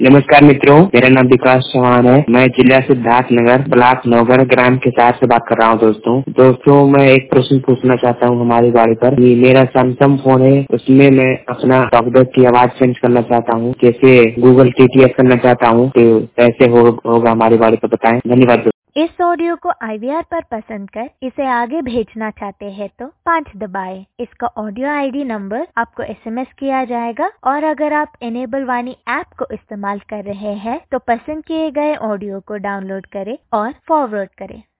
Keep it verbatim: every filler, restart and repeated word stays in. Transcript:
नमस्कार मित्रों, मेरा नाम विकास चौहान है। मैं जिला सिद्धार्थनगर ब्लॉक नौगढ़ ग्राम के साथ से बात कर रहा हूँ। दोस्तों दोस्तों मैं एक प्रश्न पूछना चाहता हूँ हमारी गाड़ी पर। कि मेरा सैमसंग फोन है, उसमें मैं अपना टॉकबैक की आवाज चेंज करना चाहता हूँ, जैसे गूगल टीटीएस करना चाहता हूँ, तो कैसे हो, होगा हमारी गाड़ी पर बताएं। धन्यवाद। इस ऑडियो को आई वी आर पर पसंद कर इसे आगे भेजना चाहते हैं तो पाँच दबाएं। इसका ऑडियो आई डी नंबर आपको एस एम एस किया जाएगा और अगर आप इनेबल वाणी ऐप को इस्तेमाल कर रहे हैं तो पसंद किए गए ऑडियो को डाउनलोड करें और फॉरवर्ड करें।